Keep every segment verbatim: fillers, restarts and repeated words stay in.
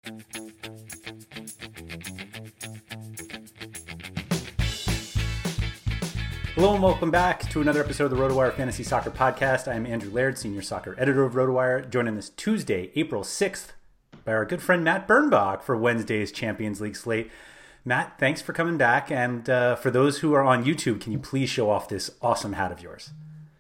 Hello and welcome back to another episode of the RotoWire Fantasy Soccer Podcast. I am Andrew Laird, Senior Soccer Editor of RotoWire, joined on this Tuesday, April sixth, by our good friend Matt Birnbach for Wednesday's Champions League slate. Matt, thanks for coming back, and uh, for those who are on YouTube, can you please show off this awesome hat of yours?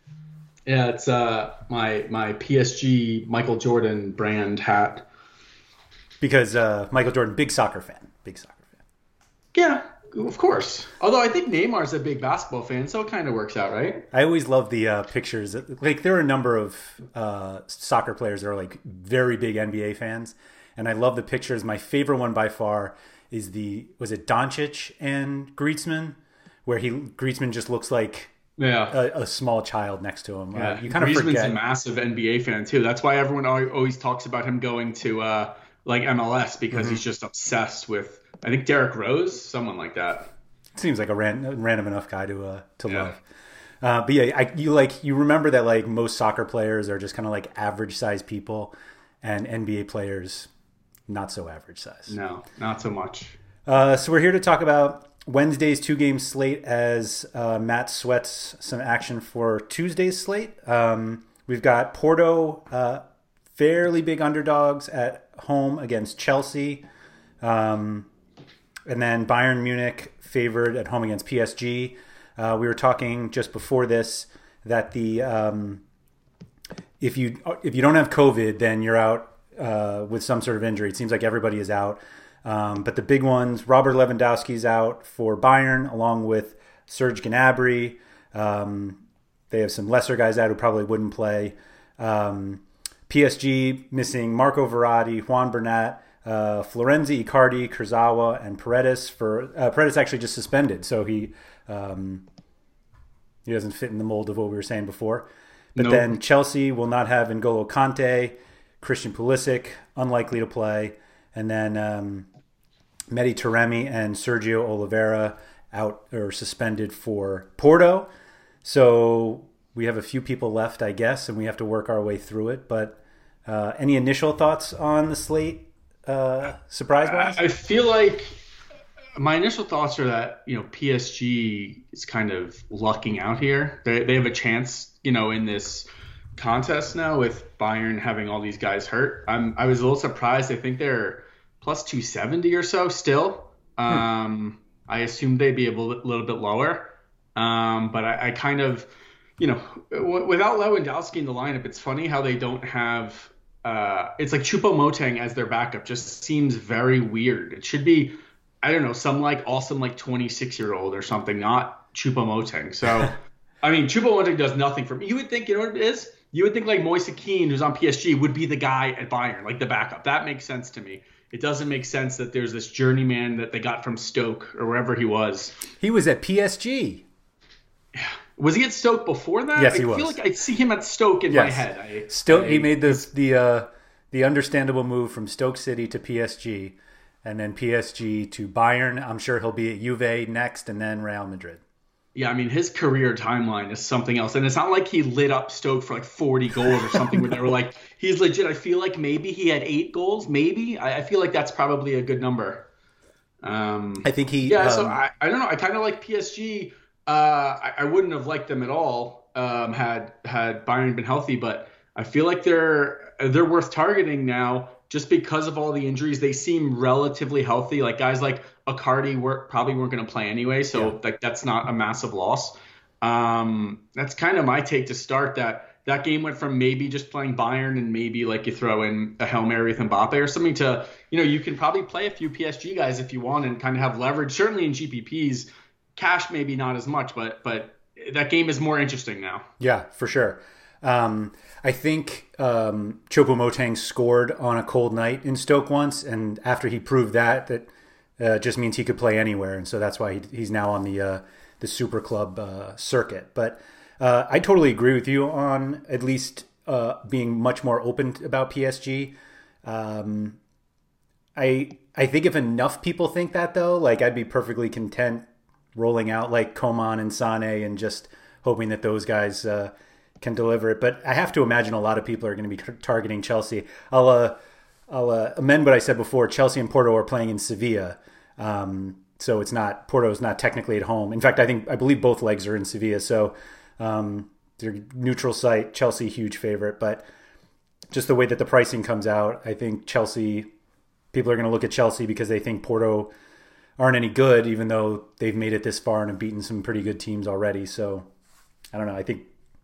Yeah, it's uh, my my P S G Michael Jordan brand hat. Because uh, Michael Jordan, big soccer fan. Big soccer fan. Yeah, of course. Although I think Neymar's a big basketball fan, so it kind of works out, right? I always love the uh, pictures. Like, there are a number of uh, soccer players that are like very big N B A fans, and I love the pictures. My favorite one by far is the, was it Doncic and Griezmann, where he Griezmann just looks like yeah. a, a small child next to him. Yeah. Uh, you kind of Griezmann's forget. a massive N B A fan, too. That's why everyone always talks about him going to uh, like M L S, because mm-hmm. he's just obsessed with, I think, Derrick Rose, someone like that. Seems like a ran, random enough guy to uh, to yeah. love. Uh, but yeah, I, you like you remember that like most soccer players are just kind of like average size people, and N B A players not so average size. No, not so much. Uh, so we're here to talk about Wednesday's two game slate as uh, Matt sweats some action for Tuesday's slate. Um, we've got Porto, uh, fairly big underdogs at home against Chelsea. Um, and then Bayern Munich favored at home against P S G. Uh, we were talking just before this that the um, if you if you don't have COVID, then you're out uh, with some sort of injury. It seems like everybody is out. Um, but the big ones, Robert Lewandowski's out for Bayern, along with Serge Gnabry. Um, they have some lesser guys out who probably wouldn't play. Um, P S G missing Marco Verratti, Juan Bernat, uh, Florenzi, Icardi, Kurzawa, and Paredes. For uh, Paredes actually just suspended, so he um, he doesn't fit in the mold of what we were saying before. But nope. Then Chelsea will not have N'Golo Kante, Christian Pulisic, unlikely to play. And then um, Mehdi Taremi and Sergio Oliveira out or suspended for Porto. So we have a few people left, I guess, and we have to work our way through it. But uh, any initial thoughts on the slate, uh, surprise-wise? I, I feel like my initial thoughts are that, you know, P S G is kind of lucking out here. They they have a chance, you know, in this contest now with Bayern having all these guys hurt. I'm I was a little surprised. I think they're plus two seventy or so still. Um, hmm. I assumed they'd be a little, little bit lower. Um, but I, I kind of, you know, w- without Lewandowski in the lineup, it's funny how they don't have, uh, it's like Choupo-Moting as their backup just seems very weird. It should be, I don't know, some like awesome like twenty-six year old or something, not Choupo-Moting. So, I mean, Choupo-Moting does nothing for me. You would think, you know what it is? You would think like Moise Kean, who's on P S G, would be the guy at Bayern, like the backup. That makes sense to me. It doesn't make sense that there's this journeyman that they got from Stoke or wherever he was. He was at P S G. Yeah. Was he at Stoke before that? Yes, he I was. I feel like I see him at Stoke in yes. my head. I, Stoke. I, he made the the uh, the understandable move from Stoke City to P S G, and then P S G to Bayern. I'm sure he'll be at Juve next, and then Real Madrid. Yeah, I mean, his career timeline is something else. And it's not like he lit up Stoke for like forty goals or something where they were like, he's legit. I feel like maybe he had eight goals, maybe. I, I feel like that's probably a good number. Um, I think he... Yeah, um, so I, I don't know. I kind of like P S G. Uh, I, I wouldn't have liked them at all um, had had Bayern been healthy, but I feel like they're they're worth targeting now just because of all the injuries. They seem relatively healthy. Like guys like Icardi were, probably weren't going to play anyway, so yeah. like that's not a massive loss. Um, that's kind of my take to start. That that game went from maybe just playing Bayern and maybe like you throw in a Hail Mary with Mbappe or something to, you know, you can probably play a few P S G guys if you want and kind of have leverage. Certainly in G P Ps, cash maybe not as much, but but that game is more interesting now. Yeah, for sure. Um, I think um, Choupo-Moting scored on a cold night in Stoke once, and after he proved that, that uh, just means he could play anywhere, and so that's why he, he's now on the uh, the Super Club uh, circuit. But uh, I totally agree with you on at least uh, being much more open about P S G. Um, I I think if enough people think that though, like I'd be perfectly content rolling out like Coman and Sané and just hoping that those guys uh, can deliver it. But I have to imagine a lot of people are going to be t- targeting Chelsea. I'll uh, I'll uh, amend what I said before. Chelsea and Porto are playing in Sevilla, um, so it's not Porto is not technically at home. In fact, I think I believe both legs are in Sevilla, so um, they're neutral site. Chelsea huge favorite, but just the way that the pricing comes out, I think Chelsea people are going to look at Chelsea because they think Porto aren't any good, even though they've made it this far and have beaten some pretty good teams already. So I don't know. I think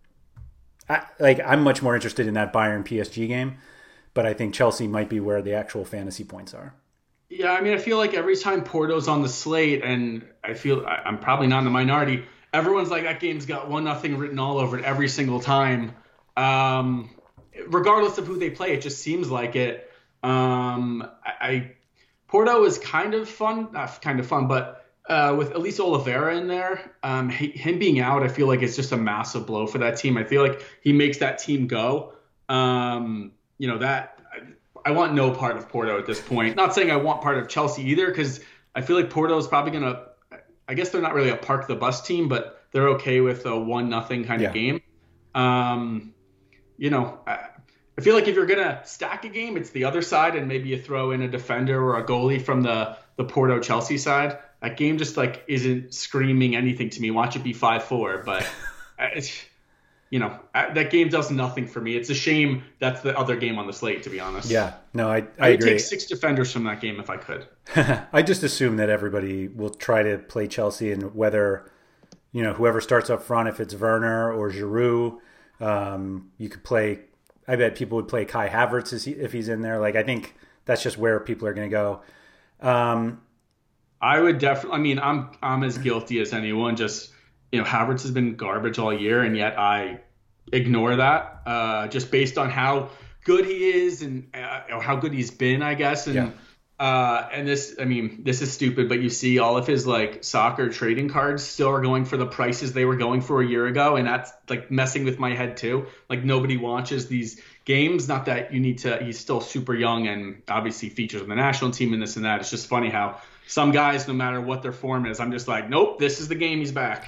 I, like I'm much more interested in that Bayern P S G game. But I think Chelsea might be where the actual fantasy points are. Yeah, I mean, I feel like every time Porto's on the slate, and I feel I'm probably not in the minority, everyone's like, that game's got one nothing written all over it every single time. Um, regardless of who they play, it just seems like it. Um, I, I Porto is kind of fun, not kind of fun, but uh, with Elise Oliveira in there, um, he, him being out, I feel like it's just a massive blow for that team. I feel like he makes that team go. Um, You know, that I, I want no part of Porto at this point. Not saying I want part of Chelsea either, because I feel like Porto is probably going to, I guess they're not really a park the bus team, but they're okay with a one nothing kind yeah. of game. Um, you know, I, I feel like if you're going to stack a game, it's the other side, and maybe you throw in a defender or a goalie from the, the Porto Chelsea side. That game just like isn't screaming anything to me. Watch it be five four, but it's, you know, that game does nothing for me. It's a shame that's the other game on the slate, to be honest. Yeah, no, I, I, I would agree. take six defenders from that game if I could. I just assume that everybody will try to play Chelsea, and whether, you know, whoever starts up front, if it's Werner or Giroud, um, you could play. I bet people would play Kai Havertz if he's in there. Like, I think that's just where people are going to go. Um, I would definitely. I mean, I'm I'm as guilty as anyone. Just, you know, Havertz has been garbage all year, and yet I ignore that uh, just based on how good he is and uh, how good he's been, I guess. And yeah. uh, and this, I mean, this is stupid, but you see all of his like soccer trading cards still are going for the prices they were going for a year ago, and that's like messing with my head too. Like, nobody watches these games. Not that you need to. He's still super young and obviously features on the national team and this and that. It's just funny how some guys, no matter what their form is, I'm just like, nope, this is the game. He's back.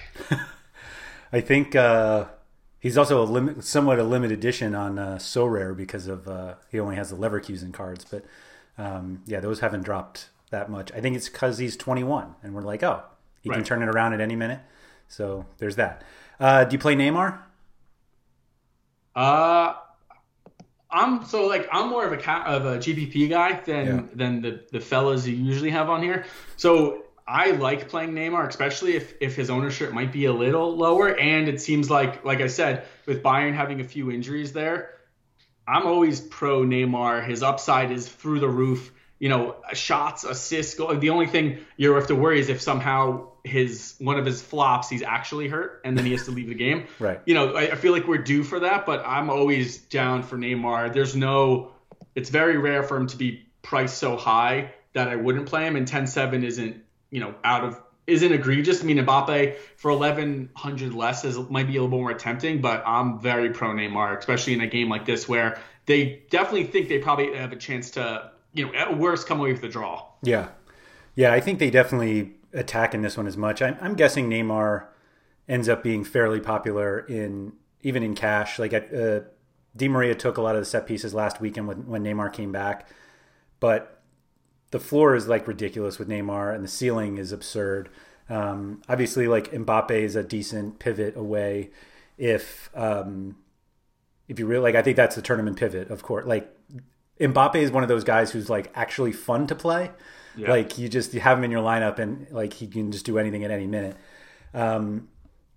I think uh, he's also a limit, somewhat a limited edition on uh, So Rare because of uh, he only has the Leverkusen cards. But um, yeah, those haven't dropped that much. I think it's because he's twenty-one, and we're like, oh, he right. can turn it around at any minute. So there's that. Uh, do you play Neymar? Uh. I'm so like I'm more of a of a G P P guy than yeah. than the, the fellas you usually have on here. So I like playing Neymar, especially if if his ownership might be a little lower. And it seems like, like I said, with Bayern having a few injuries there, I'm always pro Neymar. His upside is through the roof. You know, shots, assists. Goal. The only thing you have to worry is if somehow his one of his flops, he's actually hurt, and then he has to leave the game. Right. You know, I, I feel like we're due for that, but I'm always down for Neymar. There's no, it's very rare for him to be priced so high that I wouldn't play him, and ten seven isn't, you know, out of isn't egregious. I mean, Mbappe for eleven hundred less is might be a little more tempting, but I'm very pro Neymar, especially in a game like this where they definitely think they probably have a chance to, you know, at worst come away with the draw. Yeah. Yeah, I think they definitely attack in this one as much. I'm, I'm guessing Neymar ends up being fairly popular in even in cash. Like uh, Di Maria took a lot of the set pieces last weekend when, when Neymar came back, but the floor is like ridiculous with Neymar and the ceiling is absurd. Um, obviously, like Mbappe is a decent pivot away. If um, if you really like, I think that's the tournament pivot, of course. Like Mbappe is one of those guys who's like actually fun to play. Yeah. Like you just you have him in your lineup and like he can just do anything at any minute. Um,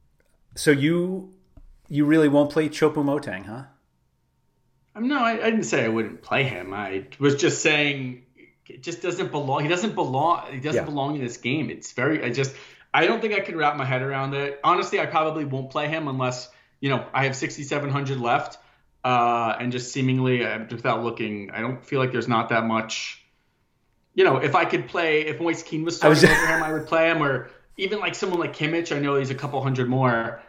so you you really won't play Choupo-Moting, huh? Um, no, I, I didn't say I wouldn't play him. I was just saying it just doesn't belong. He doesn't belong. He doesn't yeah. belong in this game. It's very. I just. I don't think I could wrap my head around it. Honestly, I probably won't play him unless you know I have sixty-seven hundred left, uh, and just seemingly uh, without looking, I don't feel like there's not that much. You know, if I could play, if Moise Kean was starting was, over him, I would play him. Or even like someone like Kimmich, I know he's a couple hundred more.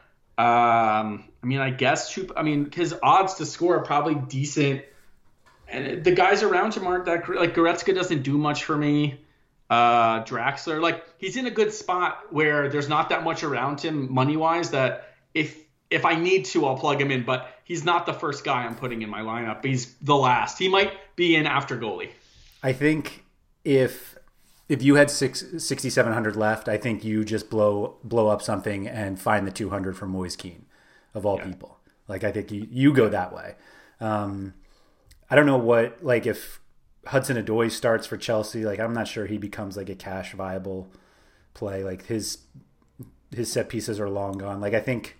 Um, I mean, I guess, I mean, his odds to score are probably decent. And the guys around him aren't that great. Like Goretzka doesn't do much for me. Uh, Draxler, like he's in a good spot where there's not that much around him money-wise that if if I need to, I'll plug him in. But he's not the first guy I'm putting in my lineup. He's the last. He might be in after goalie. I think if if you had six, sixty-seven hundred left, I think you just blow blow up something and find the two hundred from Moise Keane, of all yeah. people. Like, I think you, you go that way. Um, I don't know what, like, if Hudson-Odoi starts for Chelsea, like, I'm not sure he becomes, like, a cash viable play. Like, his his set pieces are long gone. Like, I think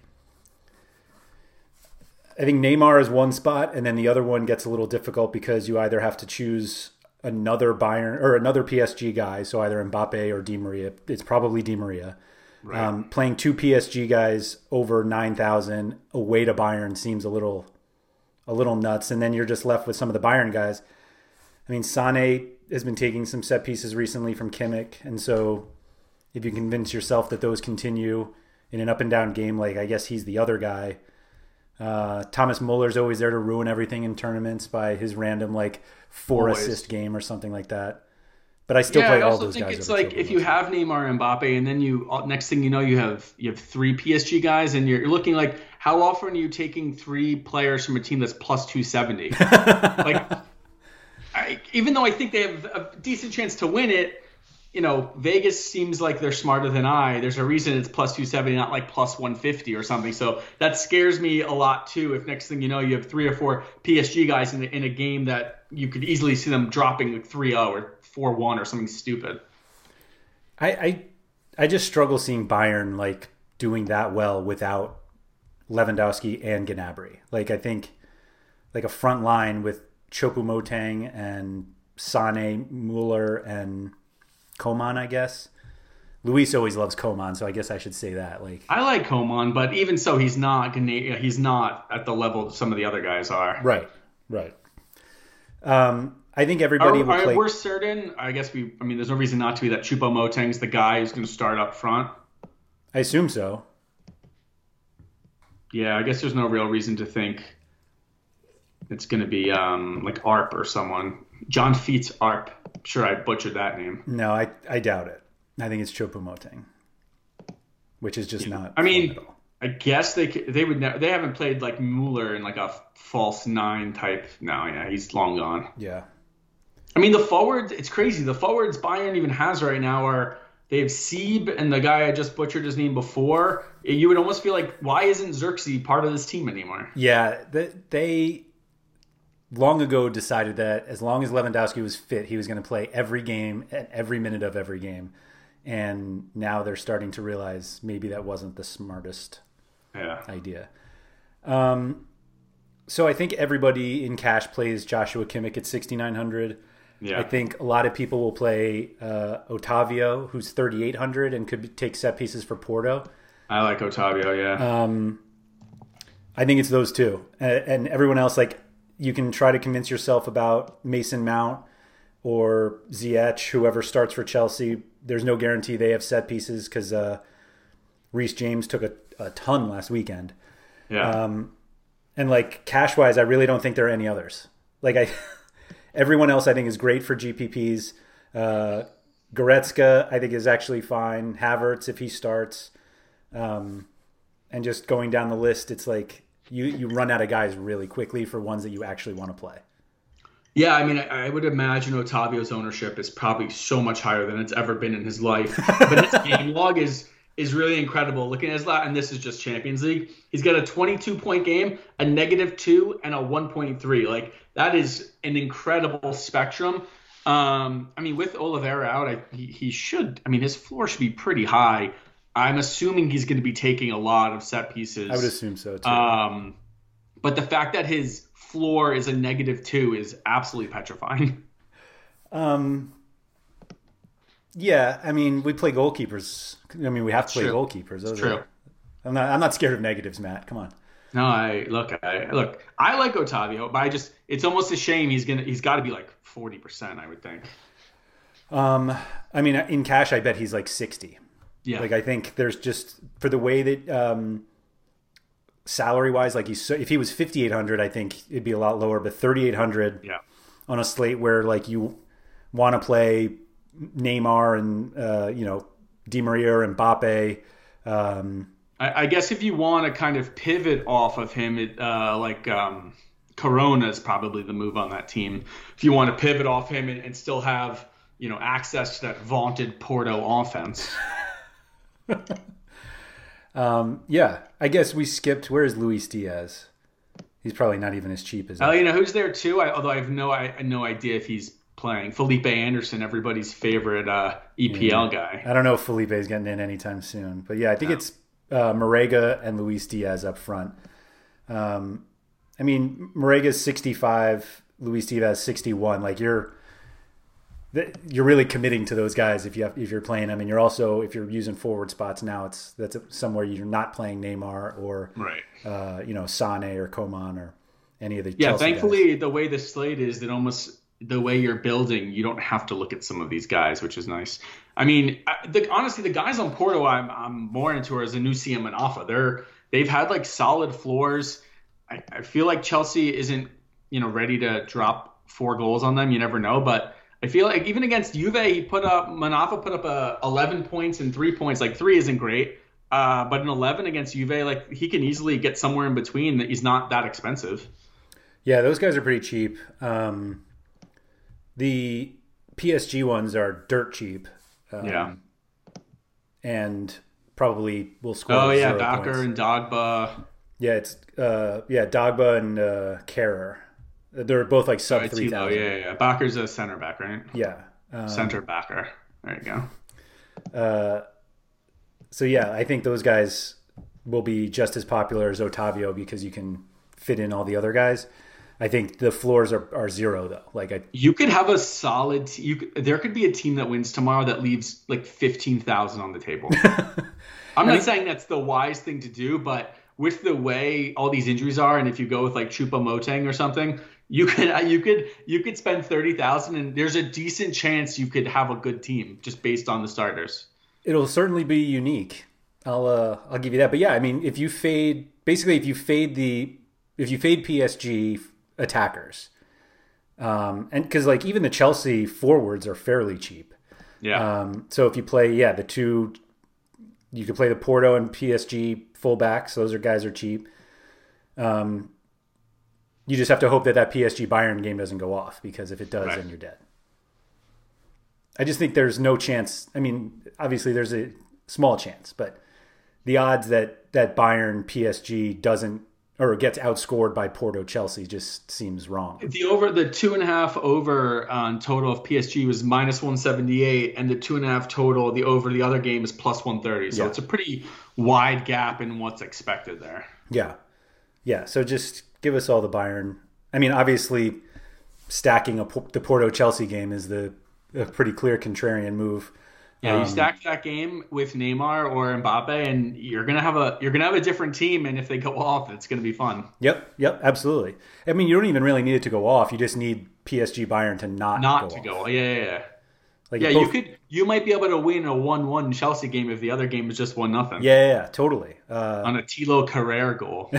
I think Neymar is one spot, and then the other one gets a little difficult because you either have to choose another Bayern or another P S G guy, so either Mbappe or Di Maria. It's probably Di Maria. Right. Um, playing two P S G guys over nine thousand away to Bayern seems a little a little nuts, and then you're just left with some of the Bayern guys. I mean, Sané has been taking some set pieces recently from Kimmich, and so if you convince yourself that those continue in an up and down game, like, I guess he's the other guy. Uh, Thomas Muller's always there to ruin everything in tournaments by his random, like, four always. assist game or something like that. But I still yeah, play I all also those think guys. It's like if you have Neymar and Mbappe, and then you next thing you know you have you have three P S G guys, and you're, you're looking like, how often are you taking three players from a team that's plus two seventy? Like, I, even though I think they have a decent chance to win it, you know, Vegas seems like they're smarter than I. There's a reason it's plus two seventy, not like plus one fifty or something. So that scares me a lot too. If next thing you know you have three or four P S G guys in, the, in a game that you could easily see them dropping like three oh or four one or something stupid. I, I I just struggle seeing Bayern, like, doing that well without Lewandowski and Gnabry. Like, I think, like, a front line with Choupo-Moting and Sané, Muller, and Coman, I guess. Luis always loves Coman, so I guess I should say that. Like, I like Coman, but even so, he's not he's not at the level some of the other guys are. Right, right. Um, I think everybody are, will are, play. We're certain. I guess we. I mean, there's no reason not to be that Choupo-Moting's the guy who's going to start up front. I assume so. Yeah, I guess there's no real reason to think it's going to be um, like Arp or someone. John Feets Arp. I'm sure I butchered that name. No, I I doubt it. I think it's Choupo-Moting, which is just yeah. not. I mean, I guess they they would never, they haven't played like Mueller in like a false nine type. No, yeah, he's long gone. Yeah. I mean, the forwards, it's crazy. The forwards Bayern even has right now are they have Sieb and the guy I just butchered his name before. You would almost feel like, why isn't Xerxes part of this team anymore? Yeah, they long ago decided that as long as Lewandowski was fit, he was going to play every game at every minute of every game. And now they're starting to realize maybe that wasn't the smartest yeah. idea. Um, so I think everybody in cash plays Joshua Kimmich at sixty-nine hundred. Yeah. I think a lot of people will play uh, Otavio, who's thirty-eight hundred and could take set pieces for Porto. I like Otavio, yeah. Um, I think it's those two. And, and everyone else, like, you can try to convince yourself about Mason Mount or Ziyech, whoever starts for Chelsea. There's no guarantee they have set pieces because uh, Reece James took a, a ton last weekend. Yeah. Um, and, like, cash-wise, I really don't think there are any others. Like, I... Everyone else, I think, is great for G P Ps. Uh, Goretzka, I think, is actually fine. Havertz, if he starts. Um, and just going down the list, it's like you, you run out of guys really quickly for ones that you actually want to play. Yeah, I mean, I, I would imagine Otavio's ownership is probably so much higher than it's ever been in his life. But his game log is is really incredible. Looking at his lot, and this is just Champions League. He's got a twenty-two point game, a negative two, and a one point three. Like, that is an incredible spectrum. Um, I mean, with Oliveira out, I, he, he should. I mean, his floor should be pretty high. I'm assuming he's going to be taking a lot of set pieces. I would assume so too. Um, but the fact that his floor is a negative two is absolutely petrifying. Um. Yeah, I mean, we play goalkeepers. I mean, we have to play True. goalkeepers. Those it's true. Are, I'm not. I'm not scared of negatives, Matt. Come on. No, I look. I look. I like Otavio, but I just. It's almost a shame he's gonna. He's got to be like forty percent. I would think. Um. I mean, in cash, I bet he's like sixty. Yeah. Like, I think there's just for the way that um, salary wise, like he's so, if he was fifty-eight hundred, I think it'd be a lot lower. But thirty-eight hundred. Yeah. On a slate where like you want to play Neymar and uh, you know Di Maria and Mbappe, um, I, I guess if you want to kind of pivot off of him, it, uh, like um, Corona is probably the move on that team. If you want to pivot off him and, and still have, you know, access to that vaunted Porto offense. um, yeah, I guess we skipped. Where is Luis Diaz? He's probably not even as cheap as. Uh, you know who's there too? I, although I have no, I, no idea if he's playing. Felipe Anderson, everybody's favorite uh, E P L yeah. guy. I don't know if Felipe is getting in anytime soon, but yeah, I think no. it's uh, Marega and Luis Diaz up front. Um, I mean, Marega's sixty-five, Luis Diaz sixty-one. Like you're, you're really committing to those guys if you have, if you're playing them, and you're also if you're using forward spots now, it's that's somewhere you're not playing Neymar or right. uh, you know, Sane or Coman or any of the yeah. Chelsea thankfully, guys. The way the slate is, that almost. The way you're building, you don't have to look at some of these guys, which is nice. I mean, the, honestly, the guys on Porto I'm I'm more into are Zanussi and Manafa. They're they've had like solid floors. I, I feel like Chelsea isn't you know ready to drop four goals on them. You never know, but I feel like even against Juve, he put up Manafa put up a eleven points and three points. Like three isn't great, uh, but an eleven against Juve, like he can easily get somewhere in between. That he's not that expensive. Yeah, those guys are pretty cheap. Um, The P S G ones are dirt cheap. Um, yeah. And probably will score. Oh, yeah. Zero Bakker points. and Dogba. Yeah, it's uh, yeah, Dogba and uh, Kehrer. They're both like sub three thousand. Yeah, yeah, yeah. Bakker's a center back, right? Yeah. Um, center backer. There you go. Uh, so, yeah, I think those guys will be just as popular as Otavio because you can fit in all the other guys. I think the floors are, are zero though. Like I, you could have a solid. T- you could, there could be a team that wins tomorrow that leaves like fifteen thousand on the table. I'm not I mean, saying that's the wise thing to do, but with the way all these injuries are, and if you go with like Choupo-Moting or something, you could you could you could spend thirty thousand, and there's a decent chance you could have a good team just based on the starters. It'll certainly be unique. I'll uh, I'll give you that. But yeah, I mean, if you fade, basically, if you fade the if you fade P S G attackers, um, and because like even the Chelsea forwards are fairly cheap. Yeah. Um, so if you play, yeah, the two, you could play the Porto and P S G fullbacks. Those are guys are cheap. Um, you just have to hope that that P S G Bayern game doesn't go off, because if it does, right. then you're dead. I just think there's no chance. I mean, obviously there's a small chance, but the odds that that Bayern P S G doesn't or gets outscored by Porto Chelsea just seems wrong. The over the two and a half over on total of P S G was minus one seventy-eight, and the two and a half total, the over the other game is plus one thirty. So yeah. It's a pretty wide gap in what's expected there. Yeah. Yeah. So just give us all the Bayern. I mean, obviously stacking a, the Porto Chelsea game is the a pretty clear contrarian move. Yeah, you um, stack that game with Neymar or Mbappe, and you're gonna have a you're gonna have a different team. And if they go off, it's gonna be fun. Yep, yep, absolutely. I mean, you don't even really need it to go off. You just need P S G Bayern to not not go to off. go. Yeah, yeah, yeah. Like yeah, both, you could you might be able to win a one one Chelsea game if the other game is just one nothing. Yeah, yeah, yeah, totally. Uh, On a Thilo Carrere goal.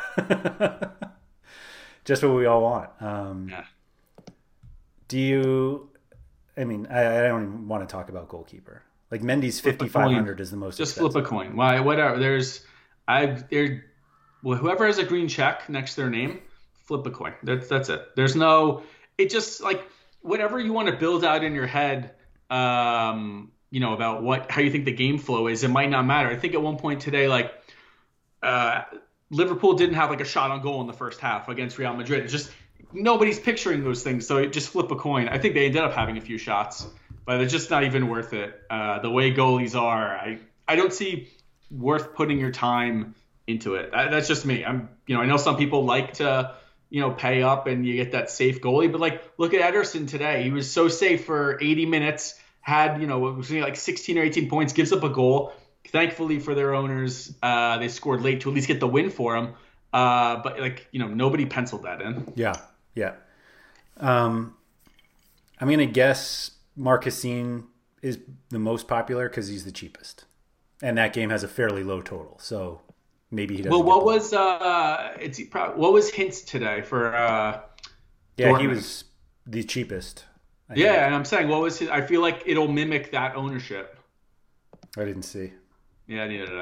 Just what we all want. Um, yeah. Do you? I mean, I, I don't even want to talk about goalkeeper. Like Mendy's fifty-five hundred is the most Just expensive. flip a coin. Why? Whatever. There's, I've there. Well, whoever has a green check next to their name, flip a coin. That's that's it. There's no. It just like whatever you want to build out in your head. Um, you know about what how you think the game flow is. It might not matter. I think at one point today, like, uh, Liverpool didn't have like a shot on goal in the first half against Real Madrid. It's just nobody's picturing those things, so just flip a coin. I think they ended up having a few shots, but it's just not even worth it. Uh, the way goalies are, I, I don't see worth putting your time into it. That, that's just me. I'm, you know, I know some people like to, you know, pay up and you get that safe goalie, but like, look at Ederson today. He was so safe for eighty minutes, had, you know, it was like sixteen or eighteen points, gives up a goal. Thankfully for their owners, uh, they scored late to at least get the win for him. Uh, but like, you know, nobody penciled that in. Yeah. Yeah. Um, I'm going to guess Marquezine is the most popular because he's the cheapest. And that game has a fairly low total. So maybe he doesn't. Well, what was uh, it's what was Hintz today for uh, Yeah, Dortmund? He was the cheapest. I yeah, think. And I'm saying what was his, I feel like it'll mimic that ownership. I didn't see. Yeah, neither did I.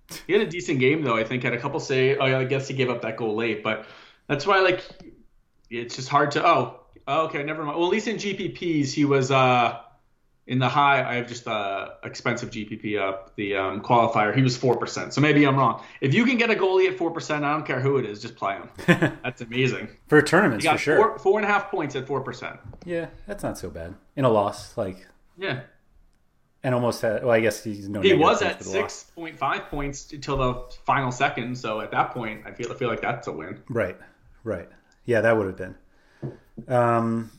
He had a decent game though. I think had a couple say. Oh, yeah, I guess he gave up that goal late, but that's why like it's just hard to. Oh, okay, never mind. Well, at least in G P Ps, he was uh in the high. I have just uh expensive G P P up the um, qualifier. He was four percent. So maybe I'm wrong. If you can get a goalie at four percent, I don't care who it is, just play him. That's amazing for tournaments you got for sure. Four, four and a half points at four percent. Yeah, that's not so bad in a loss. Like yeah. And almost had, well, I guess he's no. He was at six point five points until the final second. So at that point, I feel I feel like that's a win. Right, right. Yeah, that would have been. Um,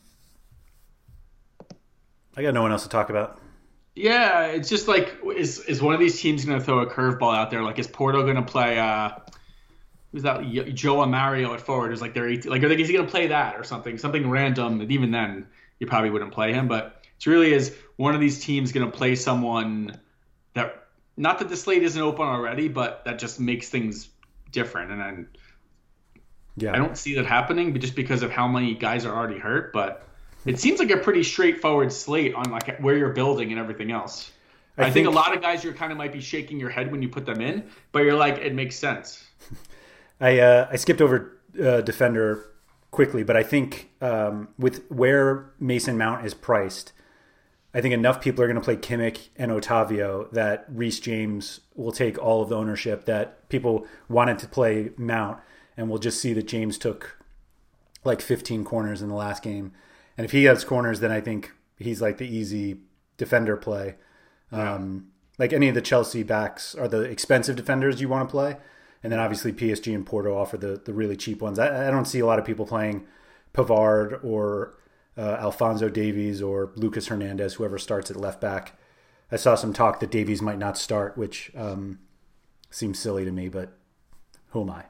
I got no one else to talk about. Yeah, it's just like is is one of these teams going to throw a curveball out there? Like is Porto going to play? Uh, who's that? Joe Amario at forward? Is like they're eighteen, like are they, is he going to play that or something? Something random. And even then, you probably wouldn't play him, but. It's really is one of these teams going to play someone that, not that the slate isn't open already, but that just makes things different. And then yeah. I don't see that happening, but just because of how many guys are already hurt. But it seems like a pretty straightforward slate on like where you're building and everything else. I, I think, think a lot of guys you kind of might be shaking your head when you put them in, but you're like, it makes sense. I uh, I skipped over uh, defender quickly, but I think um, with where Mason Mount is priced, I think enough people are going to play Kimmich and Otavio that Reece James will take all of the ownership that people wanted to play Mount, and we'll just see that James took like fifteen corners in the last game. And if he has corners, then I think he's like the easy defender play. Yeah. Um, like any of the Chelsea backs are the expensive defenders you want to play. And then obviously P S G and Porto offer the, the really cheap ones. I, I don't see a lot of people playing Pavard or Uh, Alphonso Davies or Lucas Hernandez, whoever starts at left back. I saw some talk that Davies might not start, which um, seems silly to me, but who am I?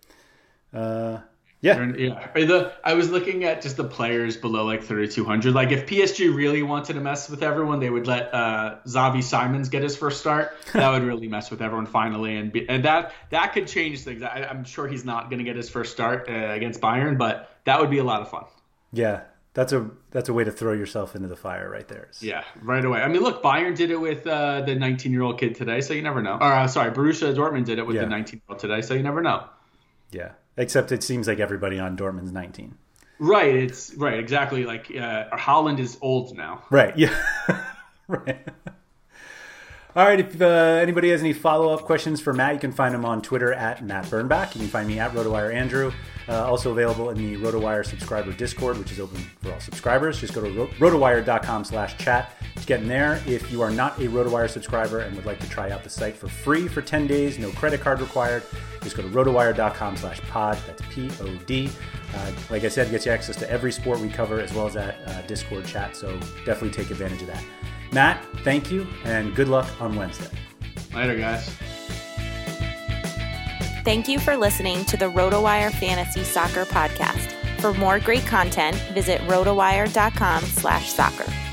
Uh, yeah. yeah. The, I was looking at just the players below like thirty-two hundred. Like if P S G really wanted to mess with everyone, they would let uh, Xavi Simons get his first start. That would really mess with everyone finally. And be, and that that could change things. I, I'm sure he's not going to get his first start uh, against Bayern, but that would be a lot of fun. Yeah. That's a that's a way to throw yourself into the fire right there. Yeah, right away. I mean, look, Bayern did it with uh, the nineteen-year-old kid today, so you never know. Or uh, sorry, Borussia Dortmund did it with yeah. the nineteen-year-old today, so you never know. Yeah, except it seems like everybody on Dortmund's nineteen. Right. It's right. Exactly. Like uh, Haaland is old now. Right. Yeah. Right. All right. If uh, anybody has any follow-up questions for Matt, you can find him on Twitter at Matt Bernbach. You can find me at RotoWire Andrew. Uh, also available in the RotoWire subscriber Discord, which is open for all subscribers. Just go to ro- rotowire.com slash chat to get in there. If you are not a RotoWire subscriber and would like to try out the site for free for ten days, no credit card required, just go to rotowire.com slash pod. That's P O D. Uh, like I said, it gets you access to every sport we cover as well as that uh, Discord chat, so definitely take advantage of that. Matt, thank you, and good luck on Wednesday. Later, guys. Thank you for listening to the RotoWire Fantasy Soccer Podcast. For more great content, visit rotowire.com slash soccer.